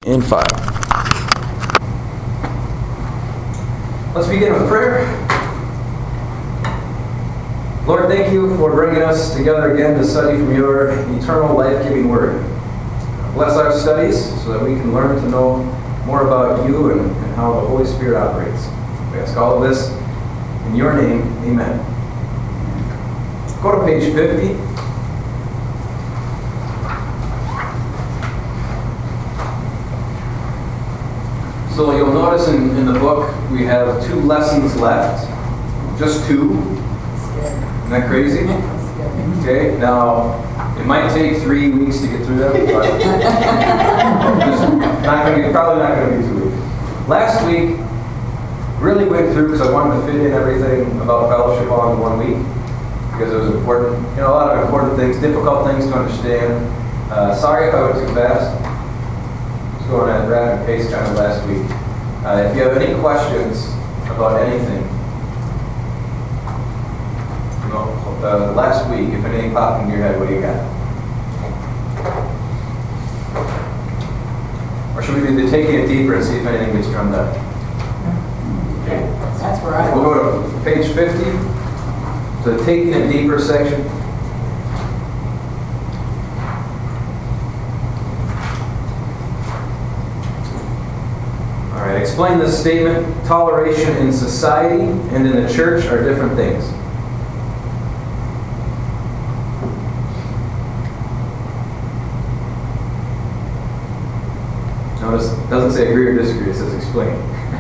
in 5. Let's begin with prayer. Lord, thank you for bringing us together again to study from your eternal, life-giving word. Bless our studies so that we can learn to know more about you and how the Holy Spirit operates. We ask all of this in your name. Amen. Go to page 50. So you'll notice in the book we have 2 lessons left. Just 2. Isn't that crazy? Okay, now it might take 3 weeks to get through them, but probably not going to be 2 weeks. Last week really went through because I wanted to fit in everything about fellowship all in 1 week because it was important. A lot of important things, difficult things to understand. Sorry if I went too fast. Going at a rapid pace kind of last week. If you have any questions about anything, last week, if anything popped into your head, what do you got? Or should we be taking it deeper and see if anything gets drummed up? Okay. That's where I We'll go to page 50, so the taking it deeper section. Explain this statement. Toleration in society and in the church are different things. Notice it doesn't say agree or disagree, it says explain.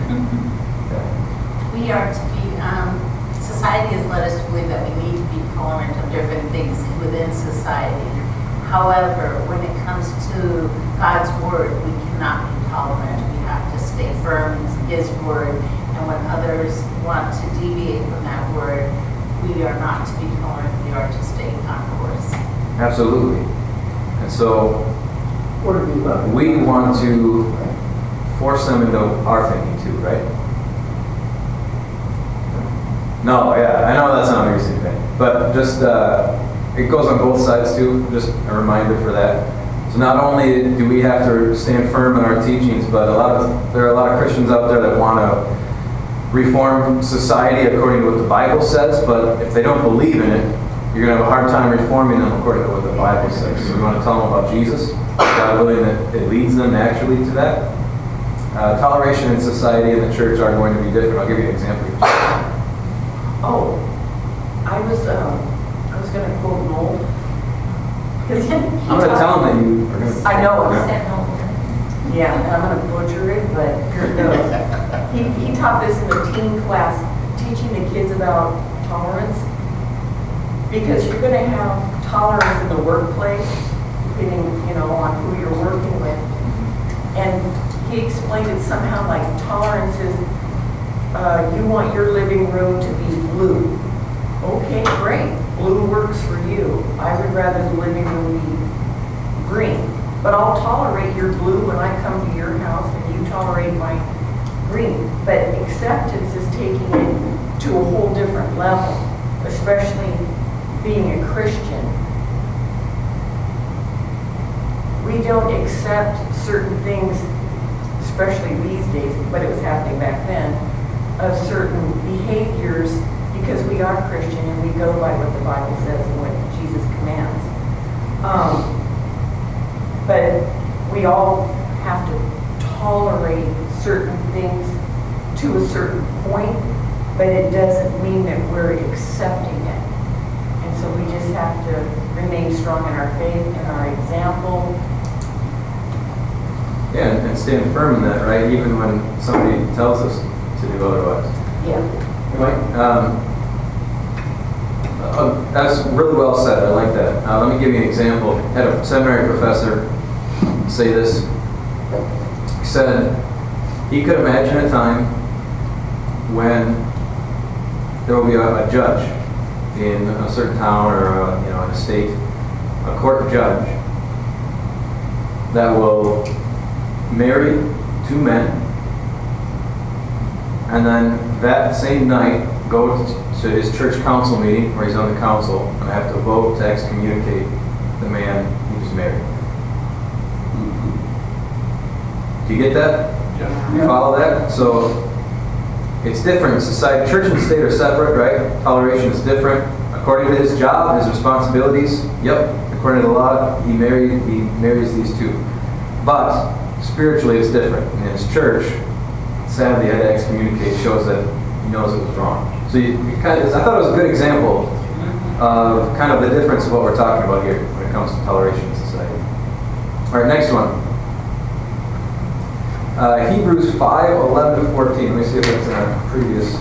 We are to be, society has led us to believe that we need to be tolerant of different things within society. However, when it comes to God's word, we cannot be tolerant. We have to stay firm in his word. And when others want to deviate from that word, we are not to be tolerant. We are to stay on course. Absolutely. And so we want to force them into our thinking too, right? No, yeah, I know that's not what you're saying, but just it goes on both sides too. Just a reminder for that. So not only do we have to stand firm in our teachings, but there are a lot of Christians out there that want to reform society according to what the Bible says, but if they don't believe in it, you're going to have a hard time reforming them according to what the Bible says. So we want to tell them about Jesus. God willing that it leads them naturally to that. Toleration in society and the church are going to be different. I'll give you an example. I was going to quote Noel. I'm going to tell him that you are going to... I know. Yeah. Yeah, and I'm going to butcher it, but Kurt knows. He taught this in the teen class, teaching the kids about tolerance. Because you're going to have tolerance in the workplace, depending, on who you're working with. And he explained it somehow like tolerance is, you want your living room to be blue. Okay, great. Blue works for you. I would rather the living room be green. But I'll tolerate your blue when I come to your house and you tolerate my green. But acceptance is taking it to a whole different level, especially being a Christian. We don't accept certain things, especially these days, but it was happening back then, of certain behaviors because we are Christian and we go by what the Bible says and what Jesus commands. But we all have to tolerate certain things to a certain point, but it doesn't mean that we're accepting it. And so we just have to remain strong in our faith and our example. Yeah, and stand firm in that, right? Even when somebody tells us to do otherwise. Yeah. Right? That's really well said. I like that. Let me give you an example. I had a seminary professor say this. He said he could imagine a time when there will be a judge in a certain town or in a state, a court judge that will marry 2 men, and then that same night go to his church council meeting where he's on the council and have to vote to excommunicate the man he was married. Do you get that? Yeah. You follow that? So it's different. Society, church and state are separate, right? Toleration is different. According to his job, his responsibilities, yep. According to the law, he marries these two. But spiritually, it's different. And his church, sadly, had to excommunicate, shows that he knows it was wrong. So I thought it was a good example of kind of the difference of what we're talking about here when it comes to toleration in society. All right, next one. Hebrews 5:11 to 14. Let me see if that's in our previous.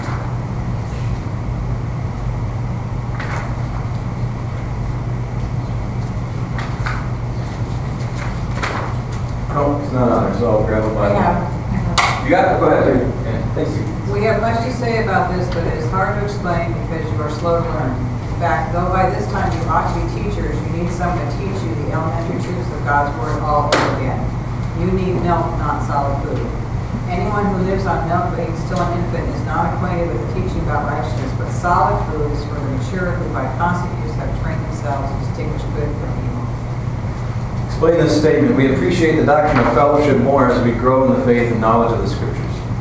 No, it's not on there, so I'll grab a Bible. You got it? Go ahead. Yeah, thank you. We have much to say about this, but it is hard to explain because you are slow to learn. In fact, though by this time you ought to be teachers, you need someone to teach you the elementary truths of God's Word all over again. You need milk, not solid food. Anyone who lives on milk but is still an infant is not acquainted with the teaching about righteousness, but solid food is for the mature who by constant use have trained themselves to distinguish good from evil. Explain this statement. We appreciate the doctrine of fellowship more as we grow in the faith and knowledge of the Scriptures.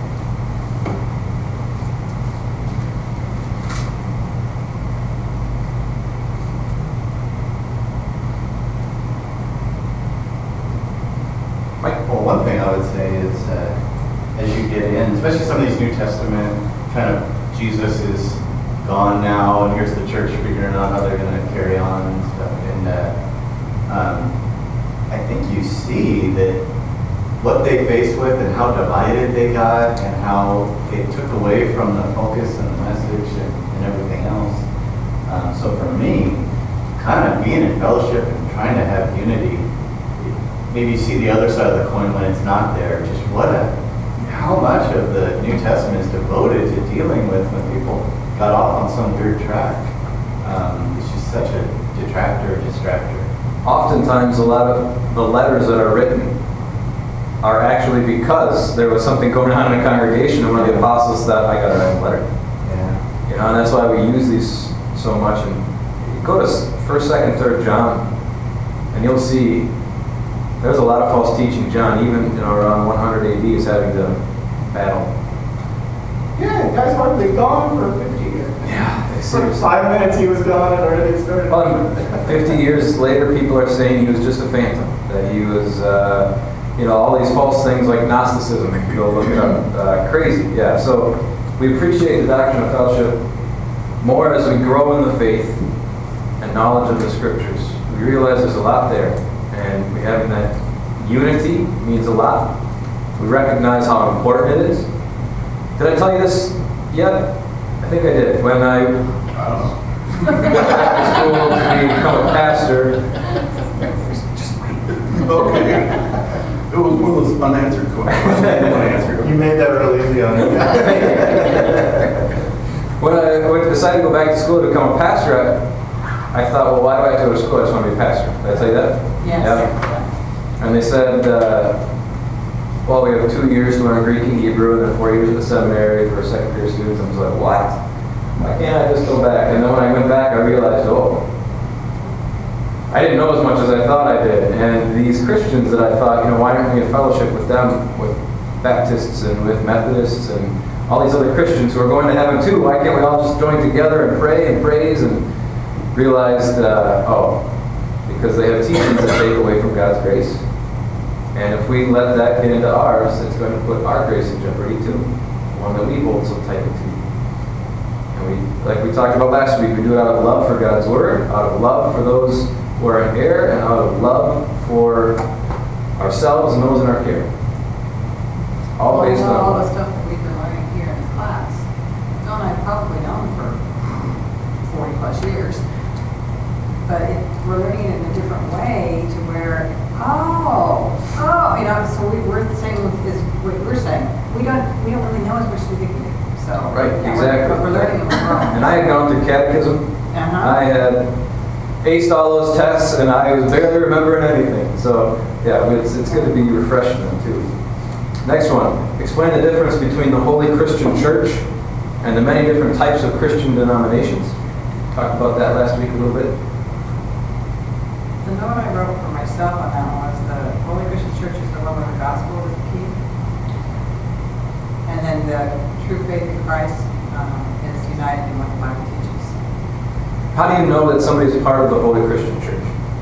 Well, one thing I would say is as you get in, especially some of these New Testament, kind of Jesus is gone now, and here's the church figuring out how they're going to carry on and stuff. And I think you see that what they faced with and how divided they got and how it took away from the focus and the message and everything else. So for me, kind of being in fellowship and trying to have unity, maybe you see the other side of the coin when it's not there. Just how much of the New Testament is devoted to dealing with when people got off on some weird track. It's just such a distractor. Oftentimes, a lot of the letters that are written are actually because there was something going on in a congregation, and one of the apostles thought, I got to write a letter. Yeah. You know, and that's why we use these so much. And you go to 1st, 2nd, 3rd John, and you'll see there's a lot of false teaching. John, even around 100 AD, is having to battle. Yeah, the guy's hardly gone for 50 years. Yeah, For 5 minutes he was gone and already started. 50 years later, people are saying he was just a phantom. That he was, all these false things like Gnosticism. If you go look it up, crazy. Yeah. So we appreciate the doctrine of fellowship more as we grow in the faith and knowledge of the Scriptures. We realize there's a lot there. And we having that unity means a lot. We recognize how important it is. Did I tell you this yet? I think I did. When I went back to school to become a pastor. Just wait. Okay. It was one of those unanswered questions. You made that real easy on me. When I decided to go back to school to become a pastor, I thought, well, why do I have to go to school? I just want to be a pastor. Did I tell you that? Yes. Yeah. And they said, well, we have 2 years to learn Greek and Hebrew, and then 4 years at the seminary for second-year students. I was like, what? Why can't I just go back? And then when I went back, I realized, I didn't know as much as I thought I did. And these Christians that I thought, why aren't we in fellowship with them, with Baptists and with Methodists and all these other Christians who are going to heaven too? Why can't we all just join together and pray and praise? And realized, because they have teachings that take away from God's grace. And if we let that get into ours, it's going to put our grace in jeopardy too, one that we hold so tightly to. And like we talked about last week, we do it out of love for God's Word, out of love for those who are in error, and out of love for ourselves and those in our care. All based on all the stuff that we've been learning here in class. Phil and I have probably known for 40 plus years. But we're learning it in a different way to where, so we're the same as what we're saying. We don't really know as much as we think we do. So, right, exactly. But we're learning it wrong. And I had gone through catechism. I had aced all those tests, and I was barely remembering anything. So, yeah, it's good to be refreshing them too. Next one. Explain the difference between the Holy Christian Church and the many different types of Christian denominations. Talked about that last week a little bit. The note I wrote for myself on that one was the Holy Christian Church is the one where the gospel is the true faith in Christ is united in what the Bible teaches. How do you know that somebody's part of the Holy Christian Church?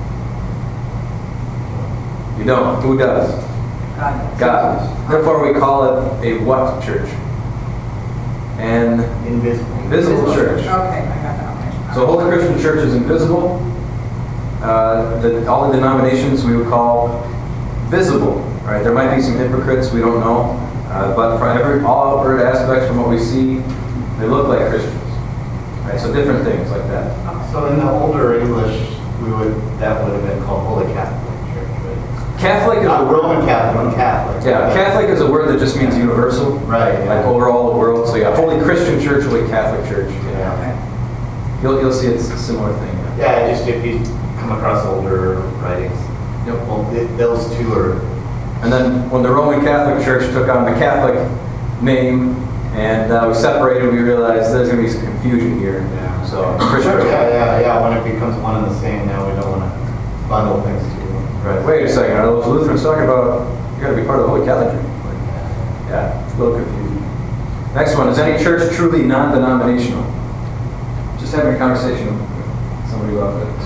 You don't. Who does? God does. God does. Therefore, we call it a what church? An invisible church. Okay, I got that. Okay. So Holy Christian Church is invisible. All the denominations we would call visible. Right? There might be some hypocrites, we don't know. But from all outward aspects from what we see, they look like Christians. Right? So different things like that. So in the older English, that would have been called Holy Catholic Church, right? Catholic is Not a word. Roman Catholic, I'm Catholic. Yeah, Catholic is a word that just means universal. Right, yeah. Like over all the world. So yeah, Holy Christian Church, Holy Catholic Church. Yeah. Okay. You'll see it's a similar thing. Yeah, just if you come across older writings, Yep. well, those two are, And then when the Roman Catholic Church took on the Catholic name and we separated, we realized there's going to be some confusion here. yeah. So Sure, Christian. yeah, when it becomes one and the same, now we don't want to bundle things together. Right. Wait a second. Are those Lutherans talking about you got to be part of the Holy Catholic Church? Yeah, it's a little confusing. Next one, is any church truly non-denominational? Just having a conversation with somebody about this.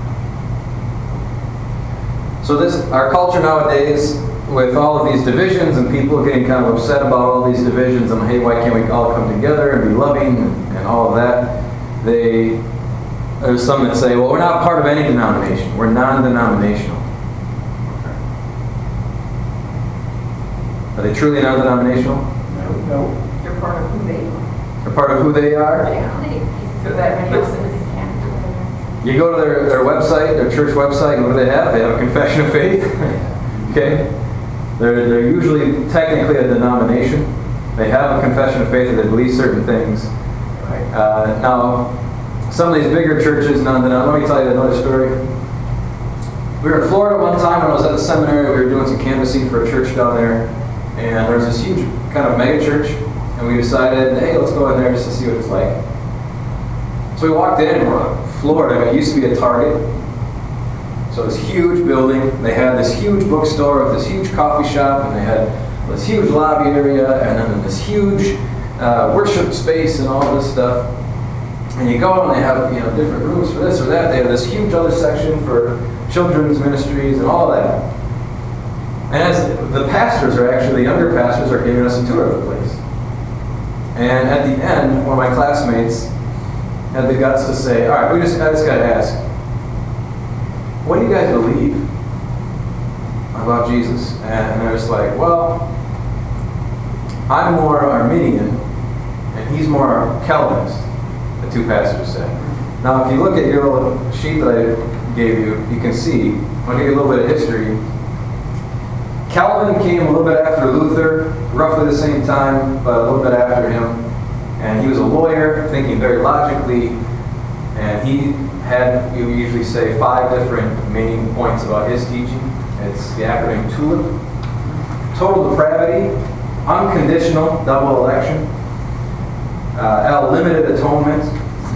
So our culture nowadays, with all of these divisions and people getting kind of upset about all these divisions and hey, why can't we all come together and be loving and all of that? There's some that say, well, we're not part of any denomination. We're non-denominational. Are they truly non-denominational? No. They're part of who they are. They're part of who they are? So that makes them. You go to their website, their church website, and what do they have? They have a confession of faith. Okay? They're usually technically a denomination. They have a confession of faith and they believe certain things. Now, some of these bigger churches, let me tell you another story. We were in Florida one time when I was at the seminary. We were doing some canvassing for a church down there. And there was this huge kind of mega church. And we decided, hey, let's go in there just to see what it's like. So we walked in, we're in Florida. I mean, it used to be a Target. So this huge building. They had this huge bookstore with this huge coffee shop. And they had this huge lobby area. And then this huge worship space and all this stuff. And you go and they have different rooms for this or that. They have this huge other section for children's ministries and all that. And as the pastors are actually, the younger pastors are giving us a tour of the place. And at the end, one of my classmates had the guts to say, all right, I just got to ask, what do you guys believe about Jesus? And I was like, well, I'm more Arminian and he's more Calvinist, the two pastors said. Now, if you look at your little sheet that I gave you, you can see, I'll give you a little bit of history. Calvin came a little bit after Luther, roughly the same time, but a little bit after him. And he was a lawyer, thinking very logically, and he had, we usually say, 5 different main points about his teaching. It's the acronym TULIP. Total depravity, unconditional double election, L, limited atonement,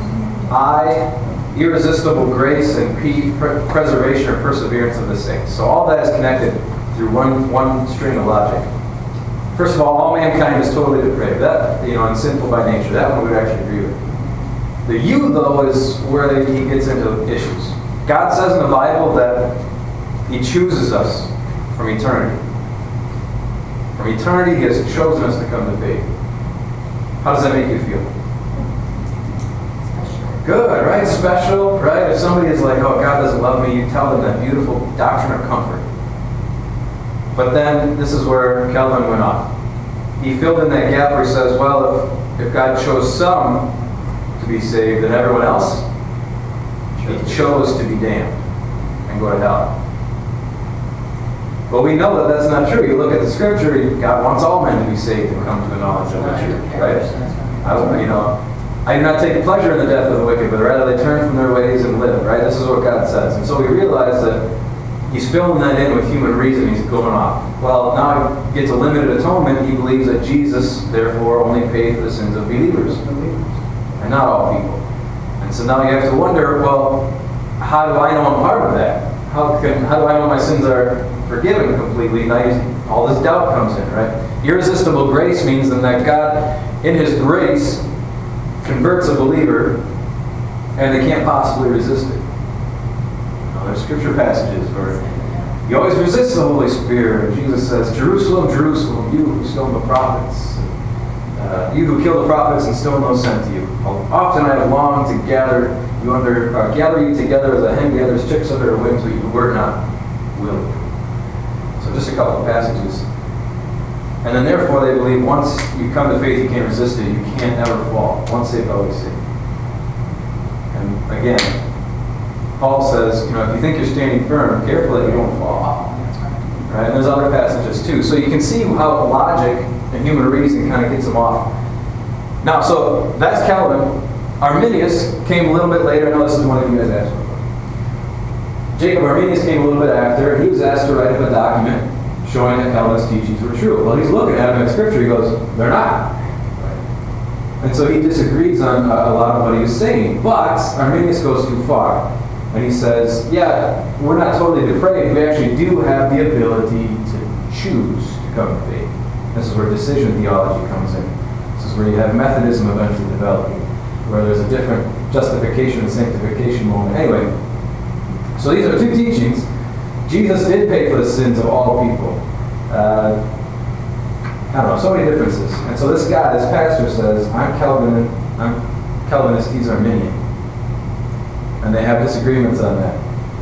I, irresistible grace, and P, preservation or perseverance of the saints. So all that is connected through one string of logic. First of all mankind is totally depraved. That, and sinful by nature. That one we would actually agree with. The you, though, is where he gets into issues. God says in the Bible that He chooses us from eternity. From eternity, He has chosen us to come to faith. How does that make you feel? Good, right? Special, right? If somebody is like, oh, God doesn't love me, you tell them that beautiful doctrine of comfort. But then, this is where Calvin went off. He filled in that gap where he says, well, if God chose some to be saved, then everyone else, He chose to be damned and go to hell. But we know that that's not true. You look at the scripture, God wants all men to be saved and come to the knowledge of the truth, right? I do not take pleasure in the death of the wicked, but rather they turn from their ways and live, right? This is what God says. And so we realize that He's filling that in with human reason. He's going off. Well, now He gets a limited atonement. He believes that Jesus, therefore, only paid for the sins of believers, and not all people. And so now you have to wonder, well, how do I know I'm part of that? How do I know my sins are forgiven completely? Now all this doubt comes in, right? Irresistible grace means then that God, in His grace, converts a believer, and they can't possibly resist it. There's scripture passages where He always resists the Holy Spirit. Jesus says, Jerusalem, Jerusalem, you who stone the prophets, you who kill the prophets and stone those sent to you. Often I have longed to gather you together as a hen gathers chicks under her wings, but you were not willing. So just a couple of passages. And then therefore they believe once you come to faith, you can't resist it. You can't ever fall. Once saved, always saved. And again, Paul says, if you think you're standing firm, careful that you don't fall. Right? And there's other passages too. So you can see how logic and human reason kind of gets them off. Now, so that's Calvin. Arminius came a little bit later. I know this is one of you guys asked for. Jacob Arminius came a little bit after. He was asked to write up a document showing that Calvinist teachings were true. Well, he's looking at them in Scripture. He goes, they're not. And so he disagrees on a lot of what he was saying. But Arminius goes too far. And he says, yeah, we're not totally depraved. We actually do have the ability to choose to come to faith. This is where decision theology comes in. This is where you have Methodism eventually developing, where there's a different justification and sanctification moment. Anyway, so these are two teachings. Jesus did pay for the sins of all people. I don't know, so many differences. And so this guy, this pastor says, I'm Calvinist, he's Arminian. And they have disagreements on that.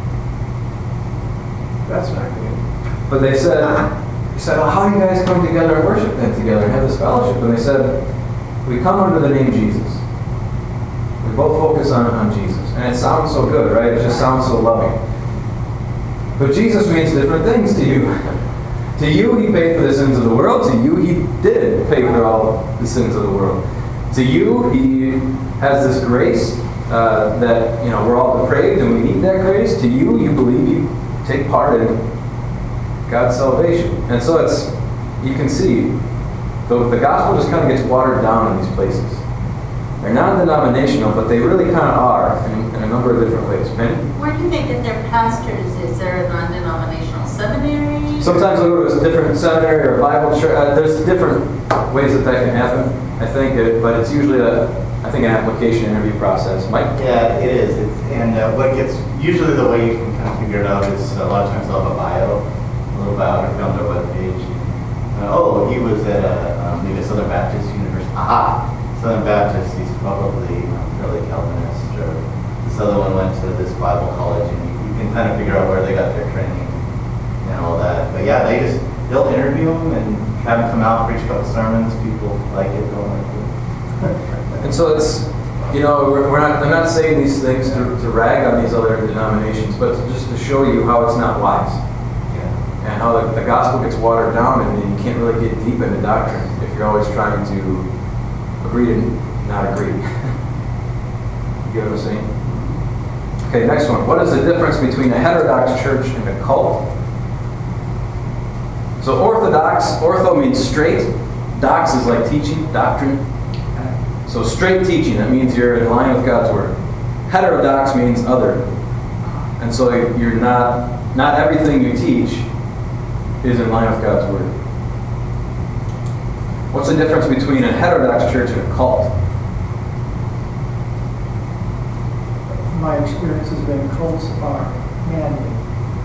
That's not good. But he said, well, how do you guys come together and worship then together and have this fellowship? And they said, we come under the name Jesus. We both focus on Jesus. And it sounds so good, right? It just sounds so loving. But Jesus means different things to you. To you, He paid for the sins of the world. To you, He did pay for all the sins of the world. To you, He has this grace that, we're all depraved and we need that grace. To you, you believe you take part in God's salvation. And so you can see, the gospel just kind of gets watered down in these places. They're non-denominational, but they really kind of are in a number of different ways. Penny? Where do they get their pastors? Is there a non-denominational seminary? Sometimes they'll go to a different seminary or Bible church. There's different ways that can happen, I think. But it's usually, an application interview process. Mike? Yeah, it is. What gets, usually the way you can kind of figure it out is a lot of times they'll have a bio, a little biography on their webpage. He was at maybe a Southern Baptist University. Southern Baptist, he's probably really Calvinist. Or this other one went to this Bible college, and you can kind of figure out where they got their training and all that. But yeah, they'll interview them and have them come out, preach a couple sermons. People like it, don't like it. And so it's, I'm not saying these things to rag on these other denominations, but just to show you how it's not wise. Yeah. And how the gospel gets watered down and you can't really get deep into doctrine if you're always trying to agree to not agree. You get what I'm saying? Okay, next one. What is the difference between a heterodox church and a cult? So ortho means straight. Dox is like teaching, doctrine. So straight teaching, that means you're in line with God's Word. Heterodox means other. And so you're not everything you teach is in line with God's Word. What's the difference between a heterodox church and a cult? My experience has been cults are man-made.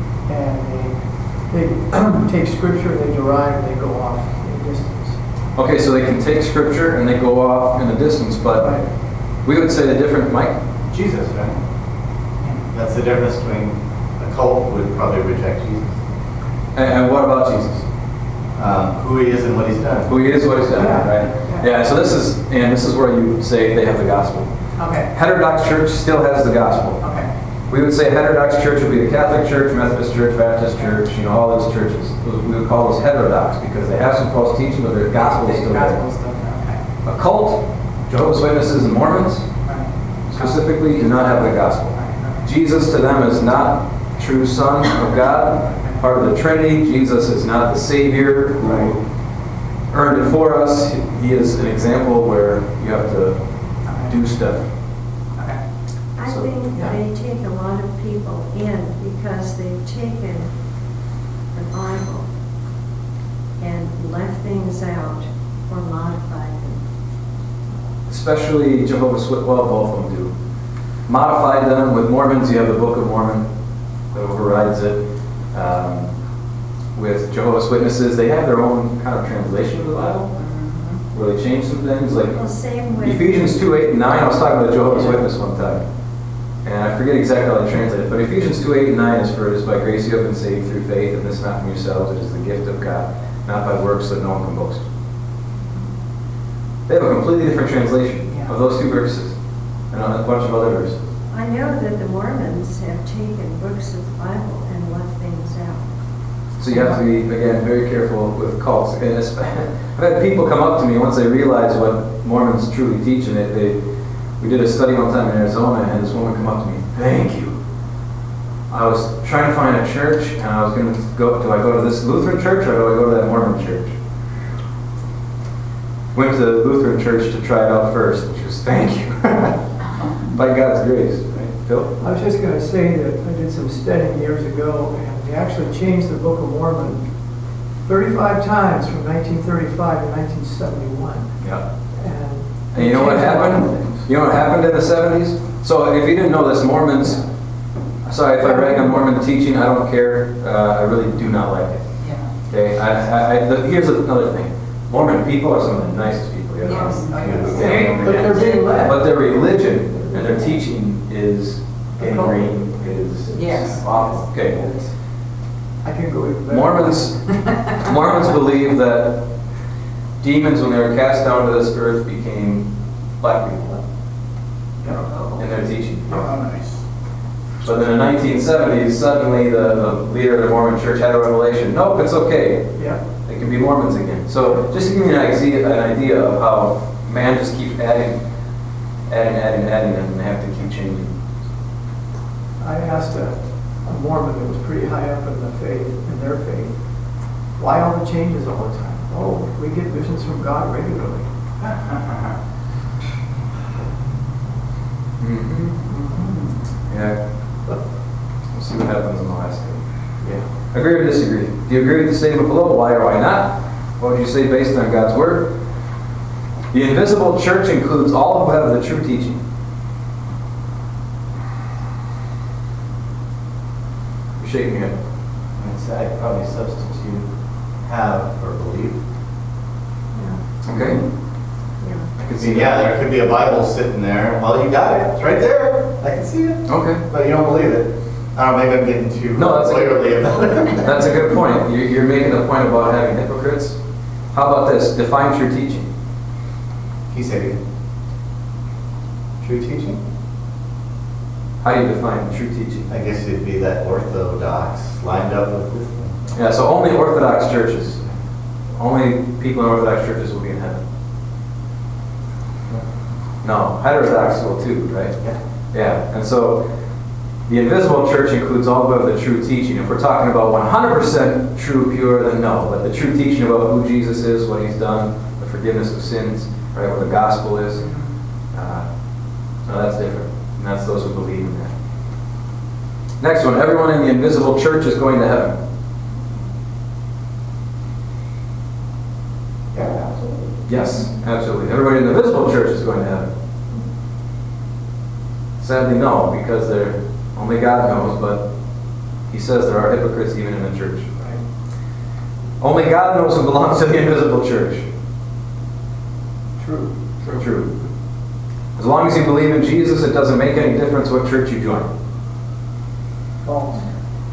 And they take scripture, they derive, they go off in the distance. Okay, so they can take scripture and they go off in the distance, but we would say the different, Mike? Jesus, right? That's the difference between a cult would probably reject Jesus. And what about Jesus? Who He is and what He's done. Who He is, what He's done, right? Yeah, so this is where you say they have the gospel. Okay. Heterodox church still has the gospel. Okay. We would say a heterodox church would be a Catholic church, Methodist church, Baptist church, all those churches. We would call those heterodox because they have some false teaching, but their gospel is still there. Okay. A cult, Jehovah's Witnesses and Mormons, specifically do not have the gospel. Jesus to them is not true Son of God, part of the Trinity. Jesus is not the Savior who earned it for us. He is an example where you have to do stuff. I think they take a lot of people in because they've taken the Bible and left things out or modified them. Especially Jehovah's Witnesses, well, both of them do. Modified them. With Mormons, you have the Book of Mormon that overrides it. With Jehovah's Witnesses, they have their own kind of translation of the Bible, where they change some things. Like Well, same with. Ephesians 2:8 and 9, I was talking to a Jehovah's Witness one time, and I forget exactly how they translate it, but Ephesians 2:8 and 9 is for it is by grace you have been saved through faith, and this not from yourselves, it is the gift of God, not by works that no one can boast. They have a completely different translation of those two verses, and a bunch of other verses. I know that the Mormons have taken books of the Bible and left things out. So you have to be, again, very careful with cults. And I've had people come up to me once they realize what Mormons truly teach, and we did a study one time in Arizona, and this woman come up to me, thank you. I was trying to find a church, and I was going to go, do I go to this Lutheran church, or do I go to that Mormon church? Went to the Lutheran church to try it out first, and she goes, thank you. By God's grace, right? Phil? I was just going to say that I did some studying years ago, and they actually changed the Book of Mormon 35 times from 1935 to 1971. Yeah. And And you know what changed a lot of happened? things. You know what happened in the 70s? So if you didn't know this, Mormons, sorry if I rag on Mormon teaching, I don't care. I really do not like it. Yeah. Okay, here's another thing. Mormon people are some of the nicest people you ever Yes. meet. But they're being led. But their religion and their teaching is gangrene, is Yes. awful. Okay. I can go even better. Mormons believe that demons, when they were cast down to this earth, became black people in their teaching. Oh, nice. But in the 1970s, suddenly the leader of the Mormon church had a revelation. Nope, it's okay. Yeah. They can be Mormons again. So just to give you an idea of how man just keeps adding, and they have to keep changing. I asked a Mormon that was pretty high up in the faith, in their faith, why all the changes all the time? Oh, we get visions from God regularly. Yeah. We'll see what happens in Alaska. Yeah. Agree or disagree? Do you agree with the statement below? Why or why not? What would you say based on God's Word? The invisible church includes all who have the true teaching. You're shaking your head. I'd say I'd probably substitute have for believe. Okay. Yeah. I I can see mean, yeah, there could be a Bible sitting there. Well, you got it. It's right there. I can see it. Okay. But you don't believe it. I don't know, maybe I'm getting too No, that's clearly about it. That's a good point. You're making a point about having hypocrites. How about this? Define true teaching. He said it. True teaching? How do you define true teaching? I guess it'd be that orthodox lined up with this thing. Yeah, so only Orthodox churches, only people in Orthodox churches will be in heaven. No, heterodox will too, right? Yeah. Yeah, and so the invisible church includes all of the true teaching. If we're talking about 100% true, pure, then no. But the true teaching about who Jesus is, what he's done, the forgiveness of sins, right, what the gospel is, no, that's different. And that's those who believe in that. Next one, everyone in the invisible church is going to heaven. Yeah, absolutely. Yes, absolutely. Everybody in the visible church is going to heaven. Sadly, no, because only God knows, but he says there are hypocrites even in the church. Right? Only God knows who belongs to the invisible church. True. True. As long as you believe in Jesus, it doesn't make any difference what church you join. False.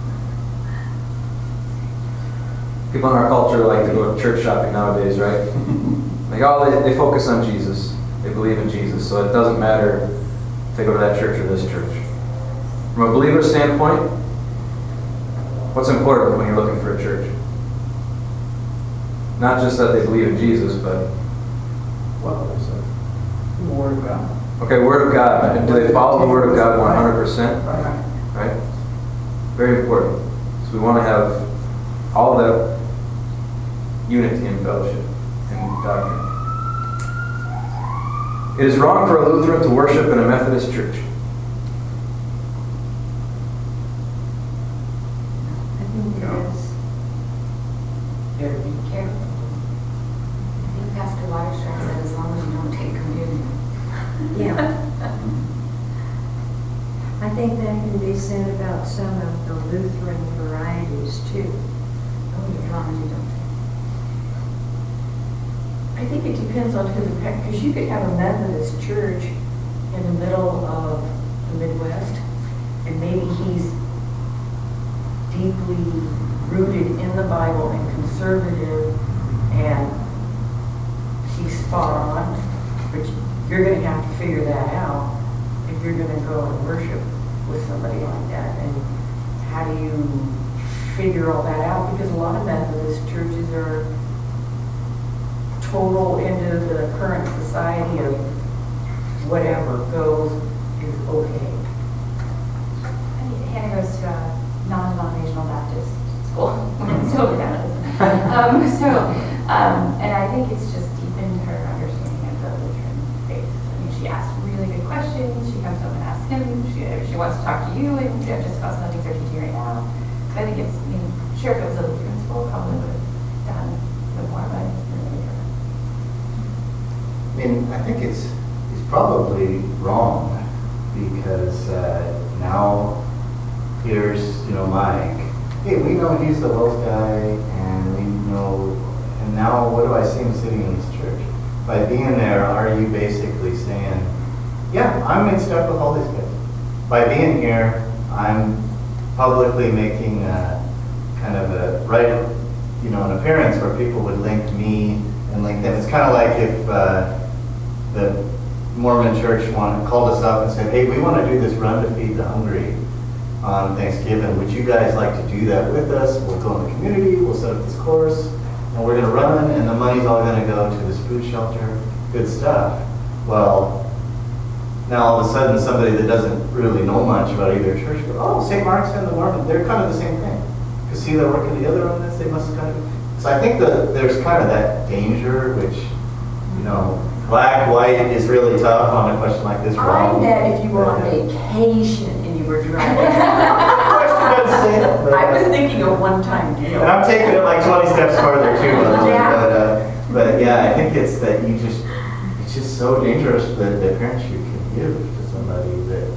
People in our culture like to go church shopping nowadays, right? Like, oh, they focus on Jesus. They believe in Jesus. So it doesn't matter if they go to that church or this church. From a believer standpoint, what's important when you're looking for a church? Not just that they believe in Jesus, but... Well, there's the Word of God. Okay, Word of God. Do they follow the Word of God 100%? Right. Right? Very important. So we want to have all the unity and fellowship and doctrine. It is wrong for a Lutheran to worship in a Methodist church. I think it is. Better be careful. can be said about some of the Lutheran varieties too. I think it depends on who the, because you could have a Methodist church in the middle of the Midwest, and maybe he's deeply rooted in the Bible and conservative, and he's spot on, but you're going to have to figure that out if you're going to go and worship with somebody like that. And how do you figure all that out? Because a lot of Methodist churches are total into the current society of whatever goes is okay. Hannah goes to a non-denominational Baptist school. It's totally Baptist. And I think it's just deepened her understanding of the Lutheran faith. I mean, she asks really good questions. She comes up and asks him. She wants to talk to you and just about some of the things they're teaching right now. So I think it's, I mean, sure, if it was a Lutheran school, probably would have done a bit more, but it's really different. I mean, I think it's probably wrong because now here's, Mike. Hey, we know he's the Wells guy, and we know, and now what do I see him sitting in this church? By being there, are you basically saying, yeah, I'm mixed up with all these guys. By being here, I'm publicly making kind of a an appearance where people would link me and link them. It's kind of like if the Mormon church called us up and said, hey, we want to do this run to feed the hungry on Thanksgiving. Would you guys like to do that with us? We'll go in the community, we'll set up this course, and we're going to run, and the money's all going to go to this food shelter. Good stuff. Well, now all of a sudden somebody that doesn't really know much about either church goes, oh, St. Mark's and the Mormon, they're kind of the same thing. Because see, they're working together on this, they must kind of... So I think that there's kind of that danger, which, black, white is really tough on a question like this. I bet if you were on vacation and you were driving. I was thinking a one-time deal. And I'm taking it like 20 steps farther too. Yeah. But yeah, I think it's that it's just so dangerous that the parents you can give to somebody that,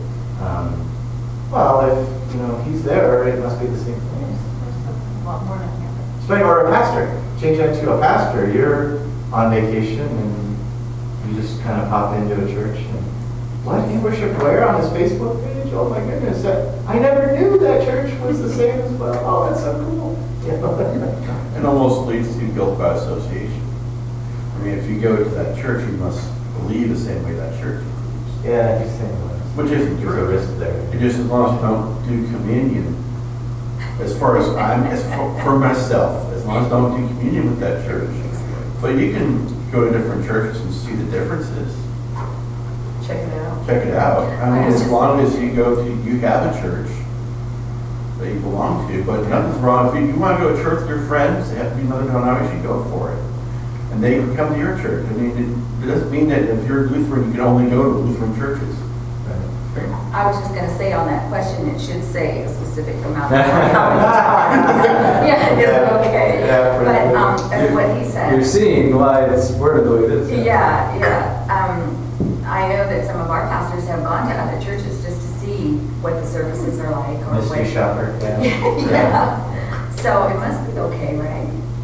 if he's there, it must be the same thing. A lot more than here. Or a pastor. Change that to a pastor. You're on vacation and you just kind of pop into a church and, what, you worship where on his Facebook page? Oh my goodness, I never knew that church was the same as well. Oh, that's so cool. And almost leads to guilt by association. I mean, if you go to that church, you must believe the same way that church believes. Yeah, he's saying Which isn't there's a true. risk there. And just as long as you don't do communion, as far as for myself, as long as I don't do communion with that church. But you can go to different churches and see the differences. Check it out. Check it out. I mean, as long as you have a church that you belong to, but nothing's wrong. If you want to go to church with your friends, they have to be another denomination, go for it. And they can come to your church. I mean, it doesn't mean that if you're Lutheran, you can only go to Lutheran churches. I was just going to say on that question, it should say a specific amount of how many times. Yeah, is it okay? Yeah, but that's what he said. You're seeing why it's worded the way it is. Yeah. I know that some of our pastors have gone to other churches just to see what the services are like. Or Mystery what, shopper, yeah. yeah. So it must be okay, right?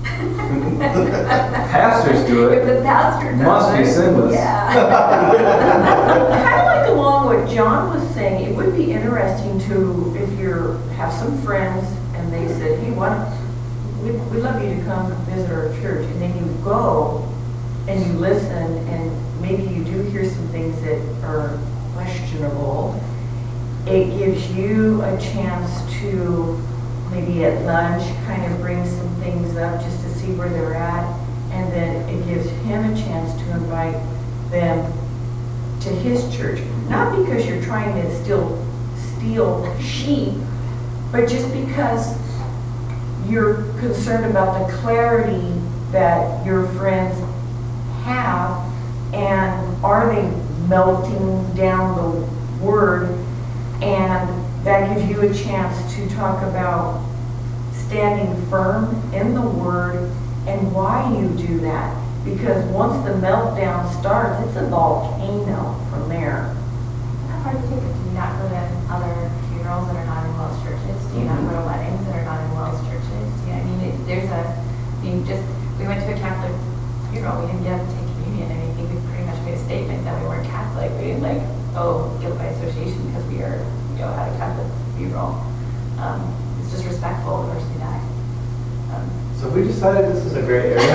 Pastors do If it. the pastor does Must be it, sinless. Yeah. Kind of like along what John was saying, it would be interesting to, if you have some friends and they said, hey, we'd love you to come visit our church, and then you go and you listen, and maybe you do hear some things that are questionable. It gives you a chance to maybe at lunch kind of bring some things up just to see where they're at, and then it gives him a chance to invite them to his church. Not because you're trying to steal sheep, but just because you're concerned about the clarity that your friends have, and are they melting down the word, and that gives you a chance to talk about standing firm in the word and why you do that. Because once the meltdown starts, it's a volcano from there. How hard to take it? Do you not go to other funerals that are not in Wells churches? Do you not go to weddings that are not in Wells churches? Do you know, I mean, we went to a Catholic funeral, we didn't get to take communion, and I think we pretty much made a statement that we weren't Catholic. We didn't guilt by association because we are, at a Catholic funeral. It's just respectful of the person who died. So we decided this is a great area.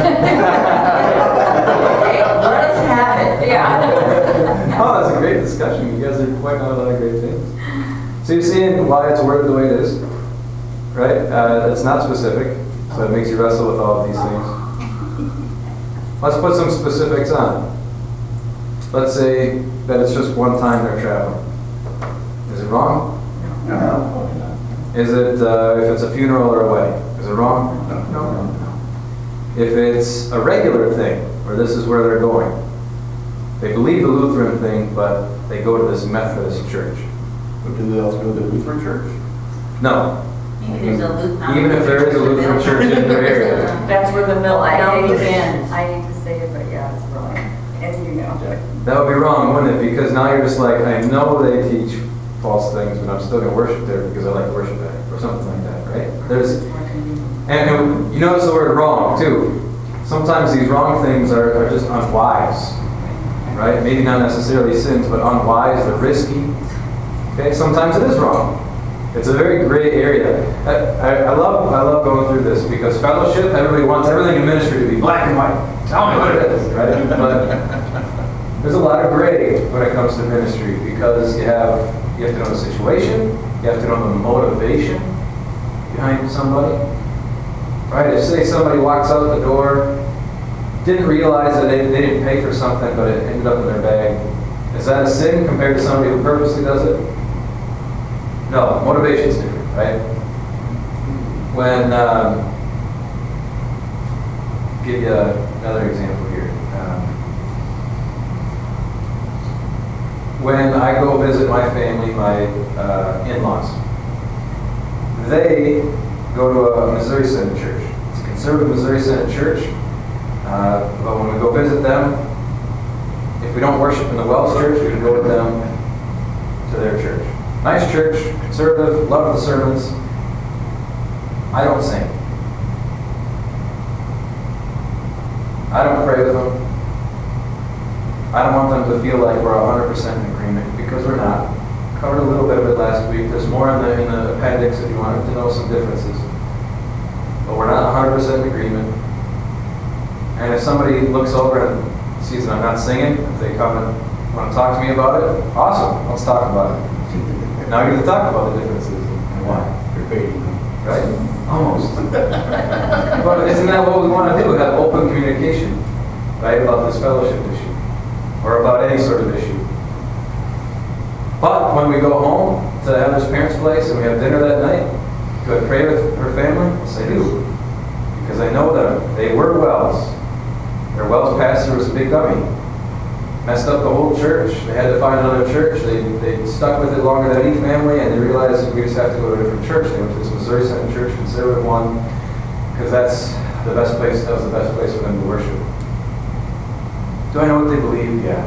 Okay, let us have it. Yeah. Oh, that's a great discussion. You guys are pointing out a lot of great things. So you're seeing why it's worded the way it is, right? It's not specific, so it makes you wrestle with all of these things. Let's put some specifics on. Let's say that it's just one time they're traveling. Is it wrong? No. Is it, if it's a funeral or a wedding, is it wrong? No. If it's a regular thing, or this is where they're going, they believe the Lutheran thing, but they go to this Methodist church. But do they also go to the Lutheran church? No. Maybe there's a Lutheran. Even if there is a Lutheran church in their area. That's where the meltdown begins. I hate to say it, but yeah, it's wrong. And you know. That would be wrong, wouldn't it? Because now you're just like, I know they teach false things, but I'm still going to worship there because I like to worship there, or something like that, right? There's, and you notice the word wrong, too. Sometimes these wrong things are just unwise, right? Maybe not necessarily sins, but unwise, they're risky. Okay, sometimes it is wrong. It's a very gray area. I love going through this because fellowship, everybody wants everything in ministry to be black and white. Tell me what it is, right? But there's a lot of gray when it comes to ministry because you have to know the situation, you have to know the motivation behind somebody. Right? If say somebody walks out the door, didn't realize that they didn't pay for something, but it ended up in their bag, is that a sin compared to somebody who purposely does it? No, motivation's different, right? When, give you another example here. When I go visit my family, my in-laws, they go to a Missouri Synod church. It's a conservative Missouri Synod church. But when we go visit them, if we don't worship in the Wells church, we can go with them to their church. Nice church, conservative, love the sermons. I don't sing. I don't pray with them. I don't want them to feel like we're 100% in agreement, because we're not. Covered a little bit of it last week. There's more in the appendix if you wanted to know some differences. But we're not 100% in agreement. And if somebody looks over and sees that I'm not singing, if they come and want to talk to me about it, awesome, let's talk about it. Now you're going to talk about the differences and why. You're baiting them. Right? Almost. But isn't that what we want to do? Have open communication, right, about this fellowship issue, or about any sort of issue. But when we go home to Heather's parents' place and we have dinner that night, do I pray with her family? Yes, I do. Because I know them. They were Wells. Their Wells pastor was a big dummy. Messed up the whole church. They had to find another church. They stuck with it longer than any family, and they realized we just have to go to a different church. They went to this Missouri Synod church, conservative one, because that's the best place. That was the best place for them to worship. Do I know what they believe? Yeah.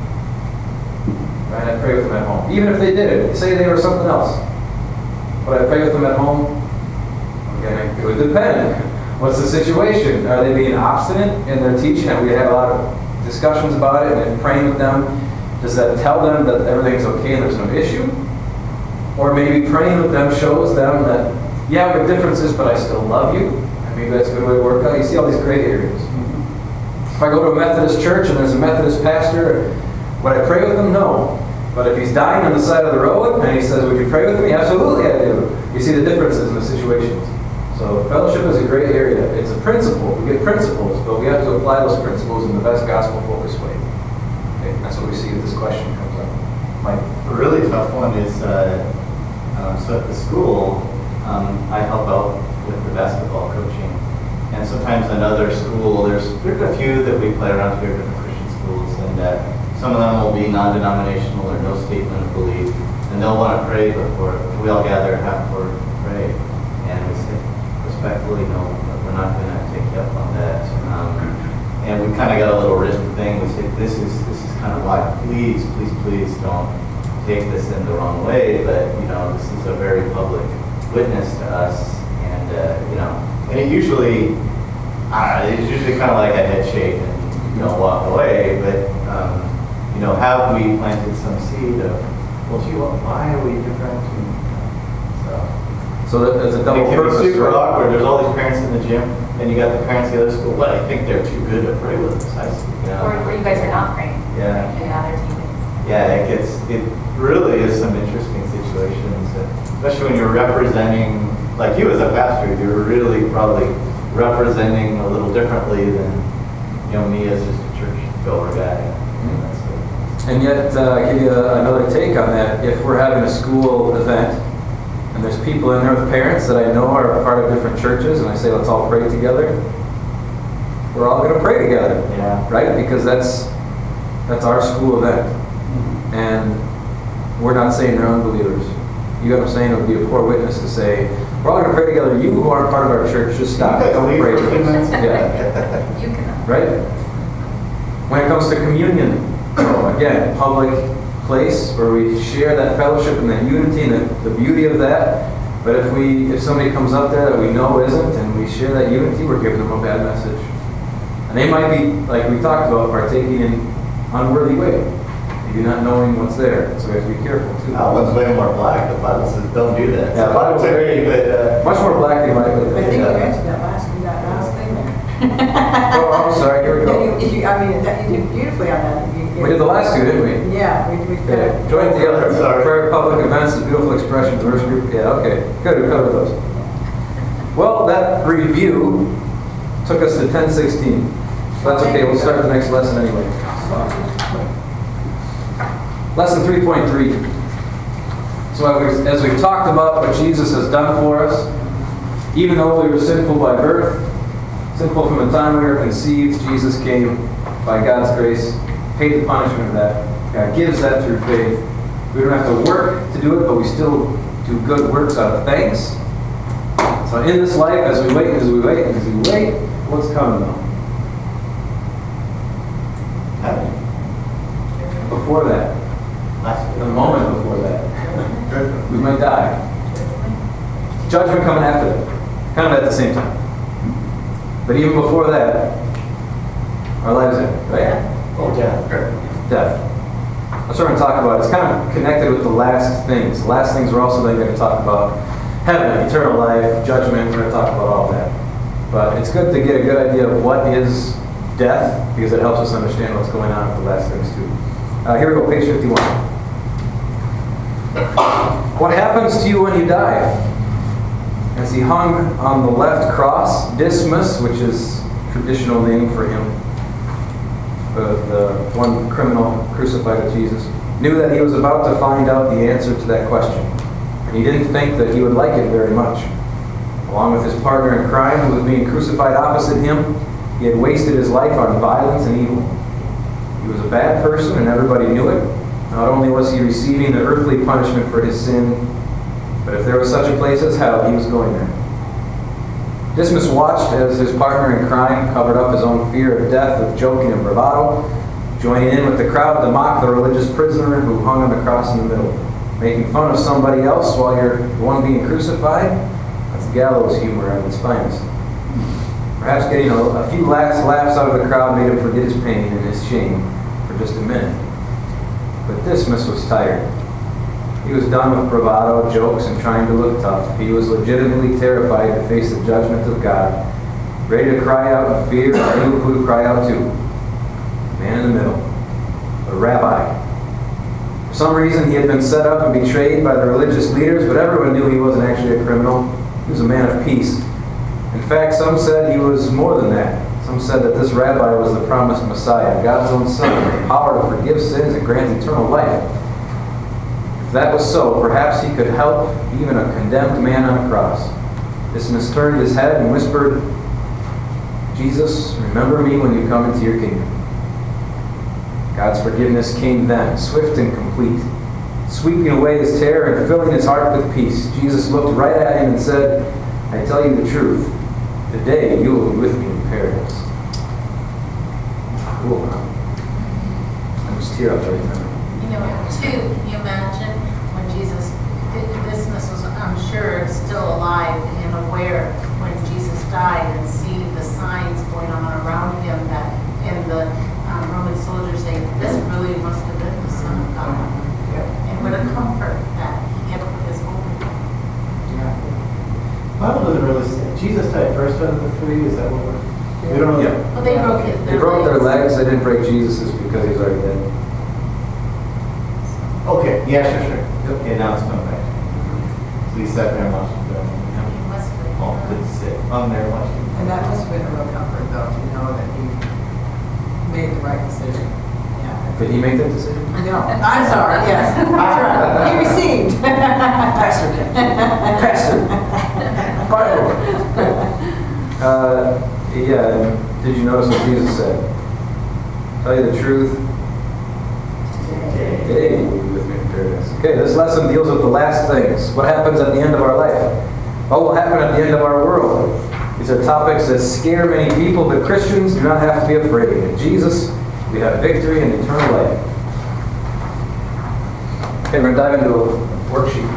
Right? I pray with them at home. Even if they did it, say they were something else. But I pray with them at home. Again, it would depend. What's the situation? Are they being obstinate in their teaching? And we had a lot of discussions about it, and if praying with them, does that tell them that everything's okay and there's no issue? Or maybe praying with them shows them that, yeah, we have differences, but I still love you. And maybe that's a good way to work out. You see all these gray areas. If I go to a Methodist church and there's a Methodist pastor, would I pray with him? No. But if he's dying on the side of the road and he says, would you pray with me? Absolutely I do. You see the differences in the situations. So fellowship is a great area. It's a principle. We get principles, but we have to apply those principles in the best gospel-focused way. Okay? That's what we see if this question comes up. Mike? A really tough one is, so at the school, I help out with the basketball coaching. And sometimes another school, there's a few that we play around here, different Christian schools, and some of them will be non-denominational or no statement of belief, and they'll want to pray before we all gather half-hour to pray. And we say, respectfully, no, we're not going to take you up on that. And we kind of got a little written thing. We said, this is kind of why. Please don't take this in the wrong way, but, this is a very public witness to us, and, and it usually, it's usually kind of like a head shake and, walk away, but, have we planted some seed of, well, gee, why are we different? So that's a double it can purpose. be super right? awkward. There's all these parents in the gym, and you got the parents at the other school. But I think they're too good to pray with us. Or you guys are not praying. Yeah. And now they're teammates. Yeah, it really is some interesting situations, especially when you're representing, like you as a pastor, you're really probably representing a little differently than, me as just a church goer guy. And yet, I give you another take on that. If we're having a school event, and there's people in there with parents that I know are part of different churches, and I say, let's all pray together, we're all going to pray together. Yeah. Right? Because that's our school event. And we're not saying they're unbelievers. You know what I'm saying? It would be a poor witness to say, we're all going to pray together. You who aren't part of our church, just stop. Don't pray with us. Yeah. You can. Right? When it comes to communion, again, public place where we share that fellowship and that unity and the beauty of that. But if somebody comes up there that we know isn't, and we share that unity, we're giving them a bad message. And they might be, like we talked about, partaking in unworthy way, maybe not knowing what's there. So we have to be careful too. One's way more black. The Bible says don't do that. Yeah, the Bible says but much more black than white. I think you answered that last thing there. Oh, I'm sorry. Here we go. You did beautifully on that. We did the last two, didn't we? Yeah, we Okay. Join together. Sorry. Prayer, public events, the beautiful expression, diverse group. Yeah, okay. Good, we covered those. Well, that review took us to 10:16. So that's okay, we'll start the next lesson anyway. Lesson 3.3. So as we've talked about what Jesus has done for us, even though we were sinful by birth, sinful from the time we were conceived, Jesus came by God's grace, paid the punishment of that. God gives that through faith. We don't have to work to do it, but we still do good works out of thanks. So in this life, as we wait, what's coming though? Before that, the moment before that, we might die. Judgment coming after that, kind of at the same time. But even before that, our lives end, right? Oh, death. Death. That's what we're going to talk about. It's kind of connected with the last things. The last things we're also then going to talk about heaven, eternal life, judgment. We're going to talk about all that. But it's good to get a good idea of what is death, because it helps us understand what's going on with the last things too. Here we go, page 51. What happens to you when you die? As he hung on the left cross, Dismas, which is traditional name for him, the one criminal crucified with Jesus, knew that he was about to find out the answer to that question. And he didn't think that he would like it very much. Along with his partner in crime, who was being crucified opposite him, he had wasted his life on violence and evil. He was a bad person and everybody knew it. Not only was he receiving the earthly punishment for his sin, but if there was such a place as hell, he was going there. Dismas watched as his partner in crime covered up his own fear of death with joking and bravado, joining in with the crowd to mock the religious prisoner who hung on the cross in the middle. Making fun of somebody else while you're the one being crucified, that's gallows humor at its finest. Perhaps getting a few laughs out of the crowd made him forget his pain and his shame for just a minute. But Dismas was tired. He was done with bravado, jokes, and trying to look tough. He was legitimately terrified to face the judgment of God, ready to cry out in fear, and anyone who would cry out too. Man in the middle, a rabbi. For some reason, he had been set up and betrayed by the religious leaders, but everyone knew he wasn't actually a criminal. He was a man of peace. In fact, some said he was more than that. Some said that this rabbi was the promised Messiah, God's own Son, with the power to forgive sins and grant eternal life. If that was so, perhaps he could help even a condemned man on a cross. Dismas turned his head and whispered, "Jesus, remember me when you come into your kingdom." God's forgiveness came then, swift and complete, sweeping away his terror and filling his heart with peace. Jesus looked right at him and said, "I tell you the truth, today you will be with me in paradise." Cool, huh? I just tear up every time. Too, can you imagine I'm sure, still alive and aware when Jesus died and see the signs going on around him that, and the Roman soldiers saying, this really must have been the Son of God. And what a comfort that he had his hope in him. The Bible doesn't really say, Jesus died first out of the three, is that what we don't know? Yeah. Well, they broke it. They broke their legs, they didn't break Jesus's because he's already dead. Okay, yeah, sure. Okay, now it's coming back. So he sat there and watched it. He must have. Oh, good sit. I'm there watching. And that must have been a real comfort, though, to know that he made the right decision. Yeah. Did he make that decision? No, I'm sorry, yes. That's right. He received. Pastor. Yeah, did you notice what Jesus said? Tell you the truth. Today will be with me in paradise. Okay, this lesson deals with the last things. What happens at the end of our life? What will happen at the end of our world? These are topics that scare many people, but Christians do not have to be afraid. In Jesus, we have victory and eternal life. Okay, we're going to dive into a worksheet.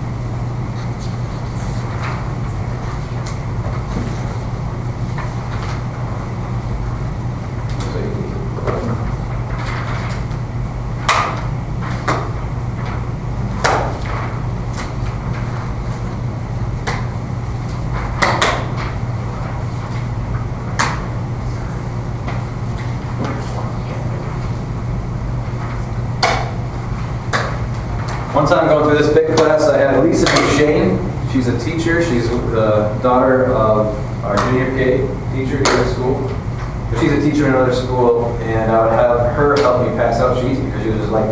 One time going through this big class, I had Lisa Duchesne. She's a teacher. She's the daughter of our junior K teacher here at school. But she's a teacher in another school, and I would have her help me pass out sheets because she was just like,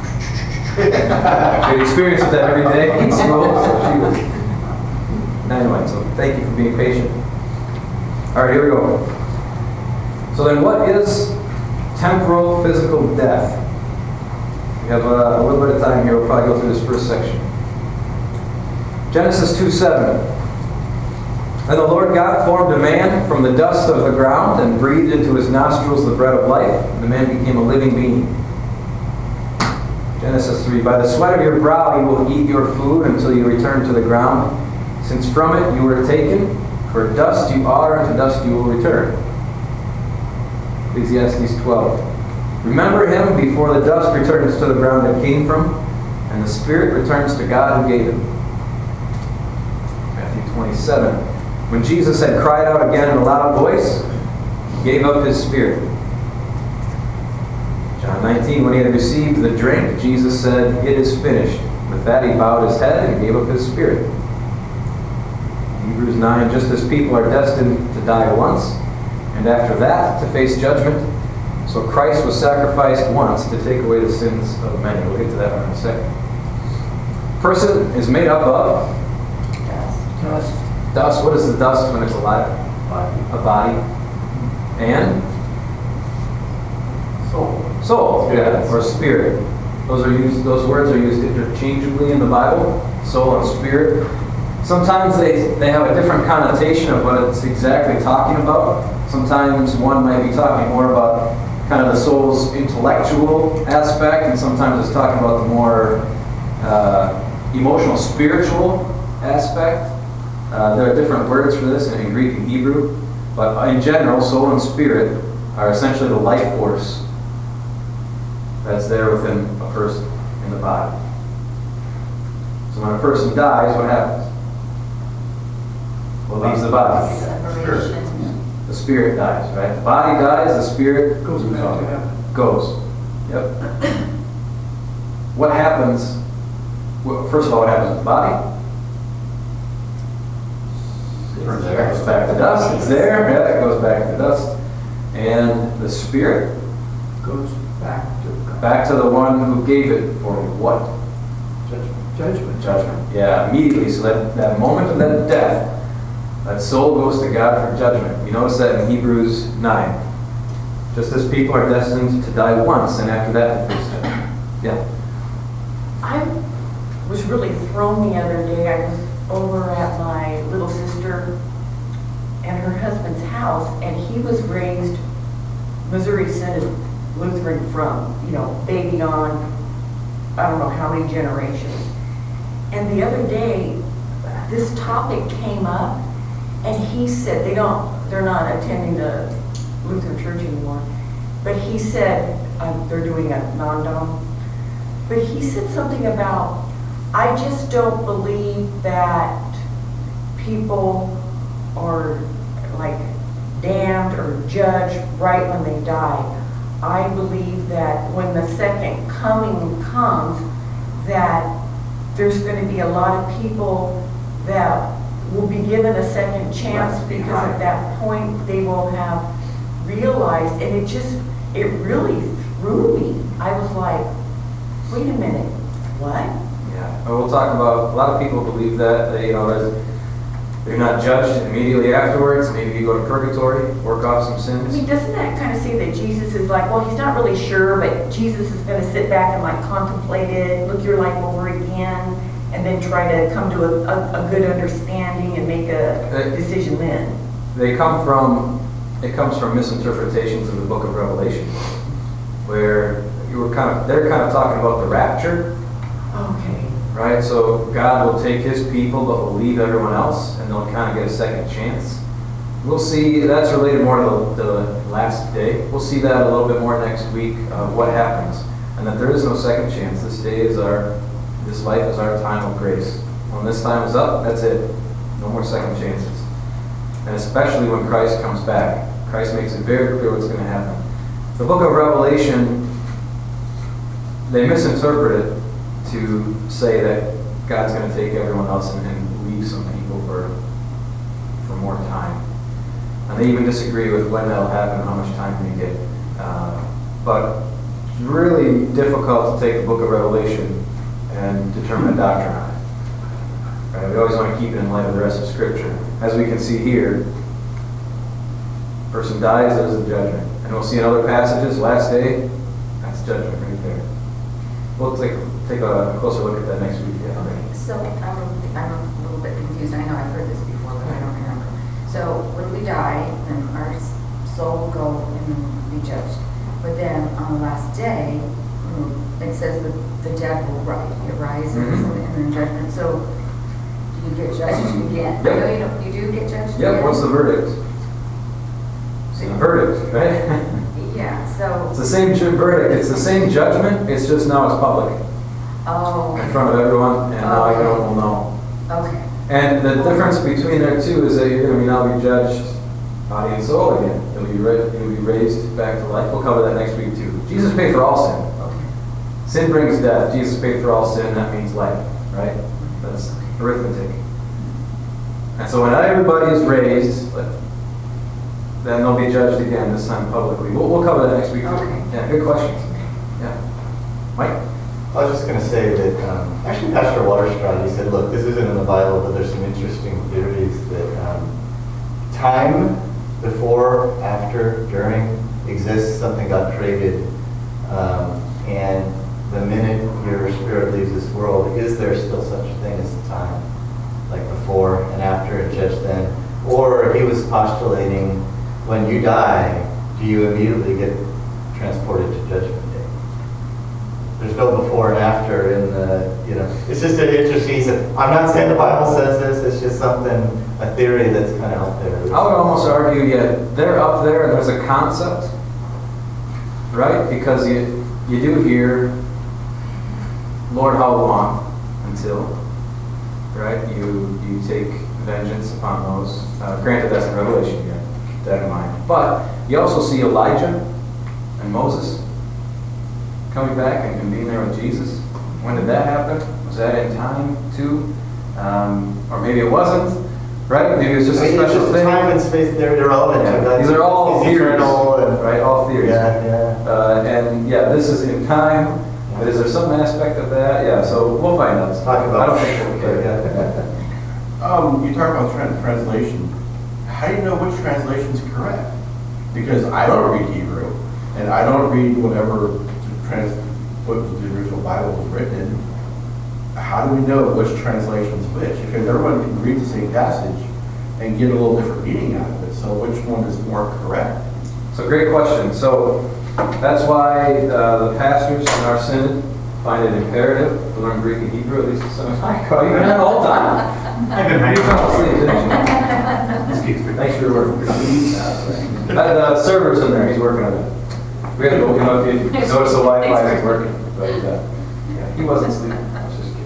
we experienced that every day in school. So she was, anyway, so thank you for being patient. All right, here we go. So then what is temporal physical death? We have a little bit of time here. We'll probably go through this first section. Genesis 2:7. And the Lord God formed a man from the dust of the ground and breathed into his nostrils the breath of life, and the man became a living being. Genesis 3. By the sweat of your brow you will eat your food until you return to the ground, since from it you were taken, for dust you are, and to dust you will return. Ecclesiastes 12. Remember him before the dust returns to the ground it came from, and the spirit returns to God who gave it. Matthew 27. When Jesus had cried out again in a loud voice, he gave up his spirit. John 19. When he had received the drink, Jesus said, "It is finished." With that he bowed his head and gave up his spirit. Hebrews 9. Just as people are destined to die once, and after that to face judgment, so Christ was sacrificed once to take away the sins of many. We'll get to that in a second. Person is made up of Dust. dust. What is the dust when it's alive? A body. And soul. Yeah, or spirit. Those words are used interchangeably in the Bible. Soul and spirit. Sometimes they have a different connotation of what it's exactly talking about. Sometimes one might be talking more about kind of the soul's intellectual aspect, and sometimes it's talking about the more emotional, spiritual aspect. There are different words for this in Greek and Hebrew, but in general, soul and spirit are essentially the life force that's there within a person in the body. So when a person dies, what happens? What leaves the body? Separation. The spirit dies, right? The body dies, the spirit Goes back to heaven. goes. Yep. What happens? Well, first of all, what happens to the body? It goes back to dust. It's there. Yeah, it goes back to dust. And the spirit Goes back to God. back to the one who gave it for what? Judgment. Judgment. Yeah, immediately. So that moment of that death, that soul goes to God for judgment. You notice that in Hebrews 9. Just as people are destined to die once, and after that to face judgment. Yeah. I was really thrown the other day. I was over at my little sister and her husband's house, and he was raised Missouri Synod Lutheran from, baby on, I don't know how many generations. And the other day, this topic came up, and he said, they're not attending the Lutheran church anymore, but he said, they're doing a non-dom, but he said something about, I just don't believe that people are like damned or judged right when they die. I believe that when the second coming comes, that there's going to be a lot of people that will be given a second chance, because at that point they will have realized, and it really threw me. I was like, wait a minute, what? Yeah, we'll talk about, a lot of people believe that, they, they're not judged immediately afterwards. Maybe you go to purgatory, work off some I sins. mean, doesn't that kind of say that Jesus is like, well, he's not really sure, but Jesus is going to sit back and like contemplate it, look your life over again, and then try to come to a good understanding and make a decision then? It comes from misinterpretations of the book of Revelation, where they're kind of talking about the rapture. Okay. Right, so God will take his people, but will leave everyone else, and they'll kind of get a second chance. We'll see, that's related more to the last day. We'll see that a little bit more next week, what happens. And that there is no second chance. This life is our time of grace. When this time is up, that's it. No more second chances. And especially when Christ comes back. Christ makes it very clear what's going to happen. The book of Revelation, they misinterpret it to say that God's going to take everyone else and leave some people for more time. And they even disagree with when that'll happen, how much time they get. But it's really difficult to take the book of Revelation and determine a doctrine on it. Right? We always want to keep it in light of the rest of Scripture. As we can see here, person dies, there's the judgment. And we'll see in other passages, last day, that's judgment right there. We'll take a closer look at that next week. Yeah. Okay, so I'm a little bit confused. I know I've heard this before, but I don't remember. So when we die, then our soul will go and then be judged. But then on the last day, it says that the dead will rise and then judgment. So do you get judged again? Yep. You do get judged Yep, again? what's the verdict? It's the verdict, right? Yeah, so... It's the same verdict, it's the same judgment, it's just now it's public. Oh. In front of everyone, and now everyone will know. Okay. And the difference between there two is that you're going to now be judged body and soul again. You'll be raised back to life. We'll cover that next week too. Jesus paid for all sin. Okay. Sin brings death. Jesus paid for all sin. That means life, right? That's arithmetic. And so when everybody is raised, then they'll be judged again, this time publicly. We'll cover that next week. Okay. Yeah, good questions. Yeah. Mike? I was just going to say that, actually Pastor Waterstrand, he said, look, this isn't in the Bible, but there's some interesting theories that time before, after, during exists, something got created, and the minute your spirit leaves this world, is there still such a thing as time? Like before and after and judged then? Or he was postulating, when you die, do you immediately get transported to Judgment Day? There's no before and after in the, it's just an interesting, I'm not saying the Bible says this, it's just something, a theory that's kind of out there. I would almost argue, they're up there and there's a concept, right? Because you do hear, Lord, how long until, right? You take vengeance upon those. Granted, that's in Revelation again. Keep that in mind. But you also see Elijah and Moses coming back and being there with Jesus. When did that happen? Was that in time too? Or maybe it wasn't, right? Maybe it was just a special thing. Time and space, they're irrelevant to God. These are all theories, right? All theories. Yeah. This is in time. But is there some aspect of that? Yeah, so we'll find out. Let's talk about I don't think we'll care. You talk about translation. How do you know which translation is correct? Because I don't read Hebrew, and I don't read whatever what the original Bible was written in. How do we know which translation is which? Because everyone can read the same passage and get a little different meaning out of it. So which one is more correct? So great question. So that's why the pastors in our synod find it imperative to learn Greek and Hebrew, at least at some time. Oh, you've been here the whole time. I've been hanging You fell asleep, didn't you? This keeps me. Thanks for your work. The server's in there, he's working on it. We had to open up, if you notice the Wi-Fi is working, but yeah, he wasn't sleeping, I was just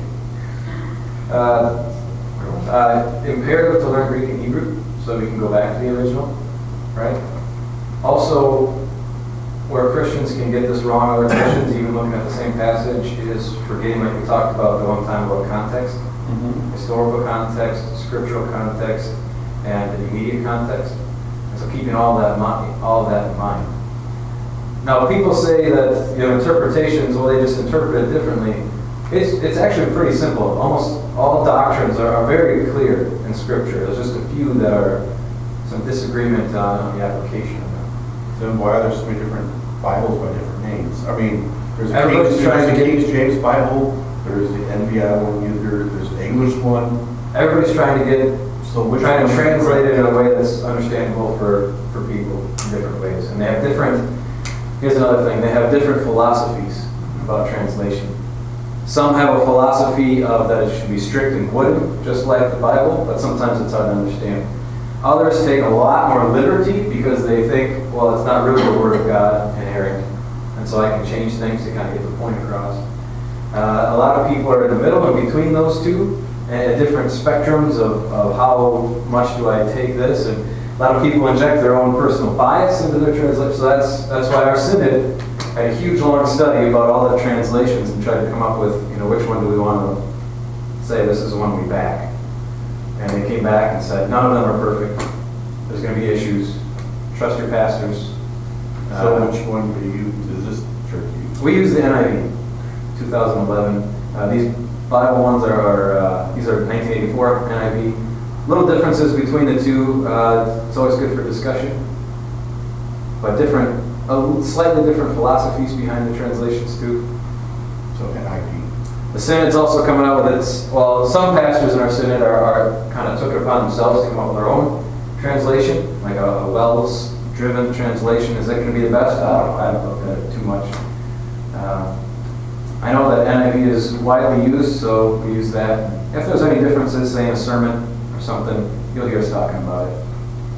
kidding. Imperative to learn Greek and Hebrew, so we can go back to the original, right? Also, where Christians can get this wrong, other Christians, even looking at the same passage, is forgetting, like we talked about the one time, about context. Historical context, scriptural context, and the immediate context. And so keeping all that in mind. Now, people say that interpretations, well, they just interpret it differently. It's actually pretty simple. Almost all doctrines are very clear in Scripture. There's just a few that are some disagreement on the application of them. Then why are there so many different Bibles by different names? I mean, there's a Everybody's trying to get- King James Bible, there's the NVI one, there's the English one. Everybody's trying to get, So which trying one to is translate it correct? in a way that's understandable for people in different ways. And they have different, here's another thing, they have different philosophies about translation. Some have a philosophy of that it should be strict and wooden, just like the Bible, but sometimes it's hard to understand. Others take a lot more liberty because they think, well, it's not really the Word of God inerrant, and so I can change things to kind of get the point across. A lot of people are in the middle and between those two, and at different spectrums of how much do I take this, and a lot of people inject their own personal bias into their translation. So that's why our synod had a huge long study about all the translations and tried to come up with, which one do we want to say this is the one we back. And they came back and said, none of them are perfect. There's going to be issues. Trust your pastors. So which one does this church use? We use the NIV, 2011. These Bible ones these are 1984 NIV. Little differences between the two. It's always good for discussion. But slightly different philosophies behind the translations too. So NIV. The synod's also coming out with some pastors in our synod are kind of took it upon themselves to come up with their own translation, like a Wells-driven translation. Is that going to be the best? I haven't looked at it too much. I know that NIV is widely used, so we use that. If there's any differences, say in a sermon or something, you'll hear us talking about it.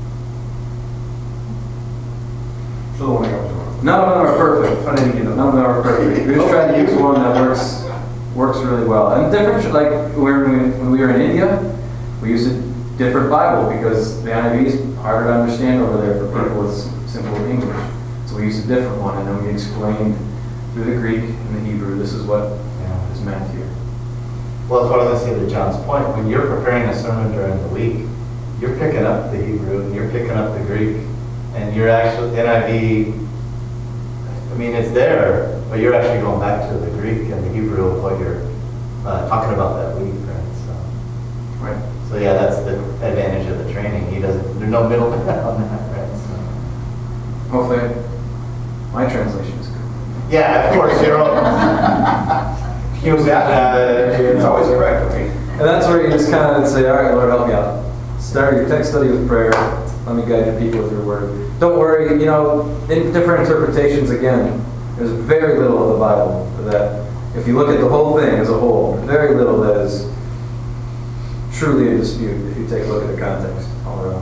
So the one I was wrong. None of them are perfect. None of them are perfect. We just try to use one that works really well. And different, like when we were in India, we used a different Bible because the NIV is harder to understand over there for people with simple English. So we used a different one, and then we explained through the Greek and the Hebrew, this is what is meant here. Well, that's what I was going to say to John's point. When you're preparing a sermon during the week, you're picking up the Hebrew and you're picking up the Greek, and you're actually, NIV, it's there, but you're actually going back to the Greek and the Hebrew of what you're talking about that week, right? Right. So yeah, that's the advantage of the training. There's no middleman on that, right? Hopefully, my translation is good. Yeah, of course, your own. Use that. It's always correct, right? And that's where you just kind of say, all right, Lord, help me out. Start your text study with prayer. Let me guide your people with your word. Don't worry, in different interpretations, again, there's very little of the Bible that, if you look at the whole thing as a whole, very little that is truly a dispute if you take a look at the context all around.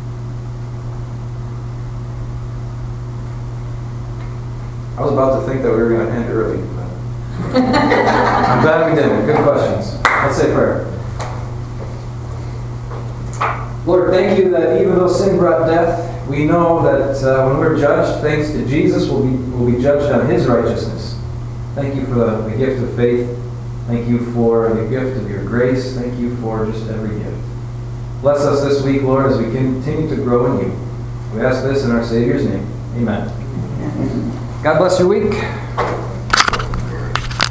I was about to think that we were going to end early. But I'm glad we didn't. Good questions. Let's say prayer. Lord, thank you that even though sin brought death, we know that when we're judged, thanks to Jesus, we'll be judged on his righteousness. Thank you for the gift of faith. Thank you for the gift of your grace. Thank you for just every gift. Bless us this week, Lord, as we continue to grow in you. We ask this in our Savior's name. Amen. God bless your week.